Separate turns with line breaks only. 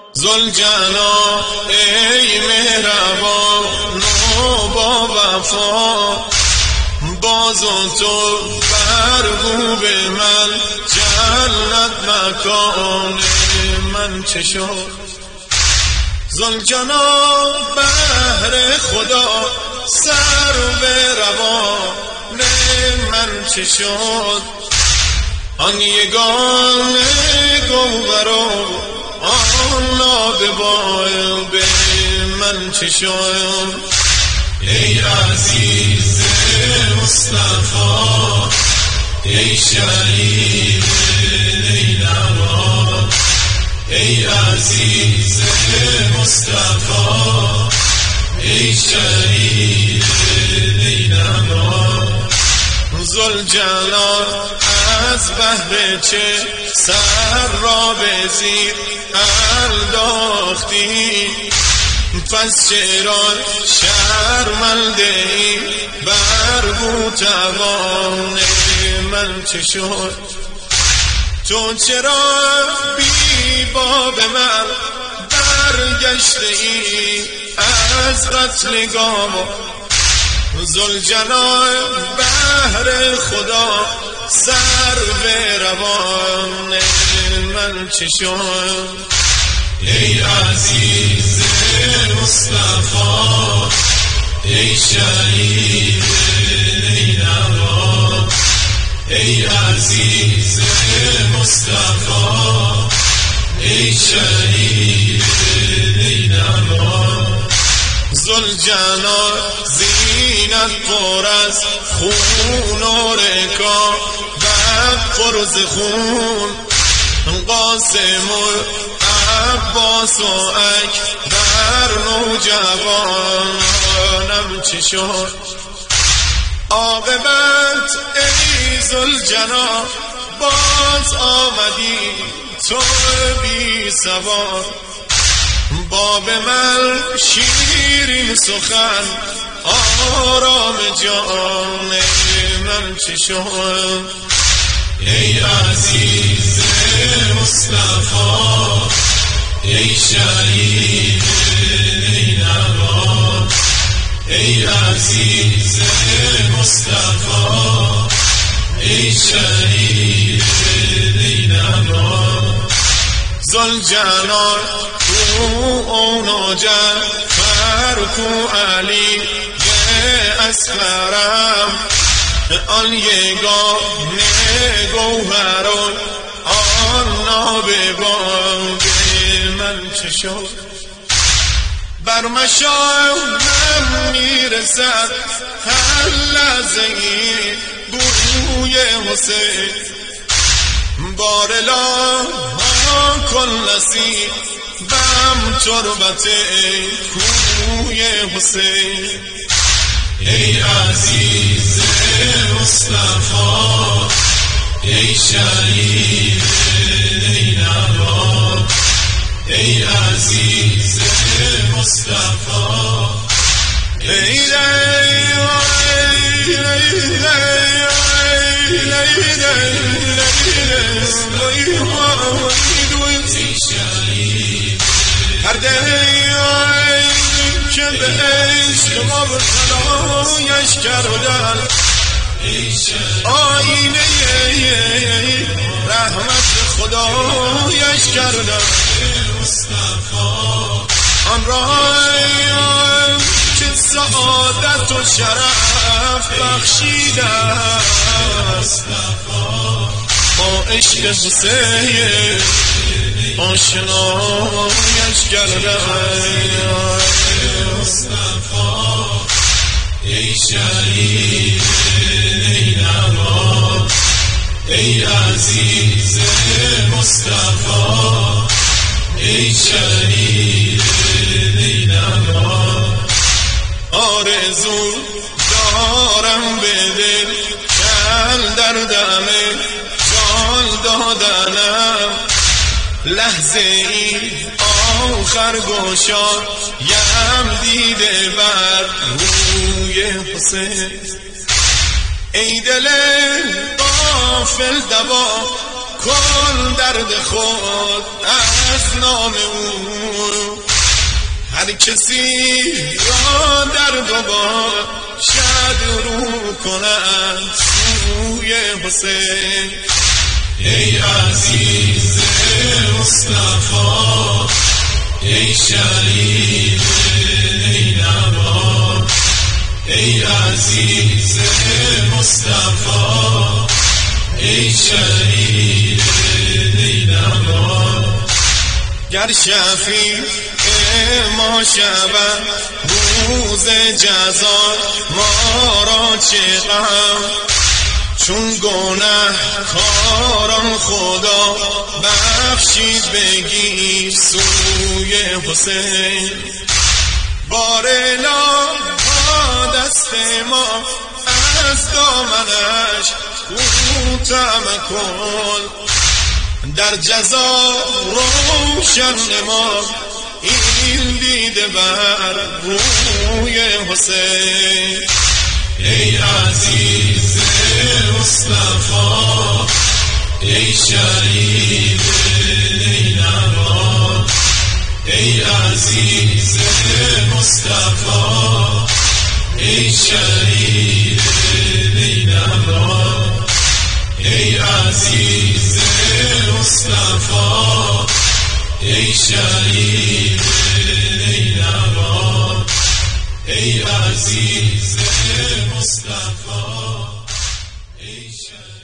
ذوالجلال ای مهربان و با وفا، باز تو برگو به من جنت مکان من چه شد. ذوالجلال بهر خدا سر به روان من چه شد. آن یگانه گوهر آن ناببال به من چه شد. ای عزیز مصطفی، ای شهید نینوا، ای عزیز مصطفی، ای شهید نینوا. ذوالجلال از بهر چه سر را به زیر انداختی، پس چرا شرمنده ای برگو توان من چه شد. تو چرا بی باب من برگشته ای از قتل گام. ذوالجلال بهر خدا سر به روان من چه شد. ای عزیز مصطفی، ای شهید نینوا، ای عزیز مصطفی، ای شهید نینوا. ذوالجلال زینت پر از خون و رکا و قرض خون، قاسم و عباس و اکبر نوجوانم چه شد. عاقبت ای ذوالجلال باز آمدی تو بی سوار، باب من شیرین سخن آرام جان من چه شد. ای عزیز مصطفی، ای شهید نینوا، ای عزیز مصطفی، ای شهید نینوا. ذوالجلال کو اونو جعفر کو علی اصغرم، آن یگانه گوهران آن ناببان من چه شد. بر مشامم میرسد هر لحظه ای بوی حسین، بارلا کن نصیب بم تربت کوی حسین. ای عزیز مصطفی، ای شهید نینوا، ای عزیز مصطفی، ای هر دهی که به عشق مبتلایش کردن، آینه رحمت خدایش کردن. آن راه که سعادت و شرف بخشیدن، با عشق حسین آشنایش کردن. ای شهید نینوا، ای عزیز مصطفی، ای شهید نینوا. آرزو دارم به دل کل در دم جان دادنم، لحظه ای آخر گشاد یم دیده بر روی حسین. ای دل غافل دوا کن درد خود از نام او، هر کسی را در دوبار شد رو کند سوی حسین. ای عزیز مصطفی، ای شهید نینوا، ای عزیز مصطفی، ای شهید نینوا. گر شفیع ما شود روز جزا، ما را چه غم چون گناه کاران خدا بخشید بگیر سوی حسین. بارلا با دست ما از دامنش کوتاه مکن، در جزا روشن نما این دیده بر روی حسین. ای عزیز مصطفی، ای شهید نینوا، ای عزیز مصطفی، ای شهید نینوا، ای عزیز مصطفی، ای شهید نینوا، ای عزیز مصطفی، ای شهید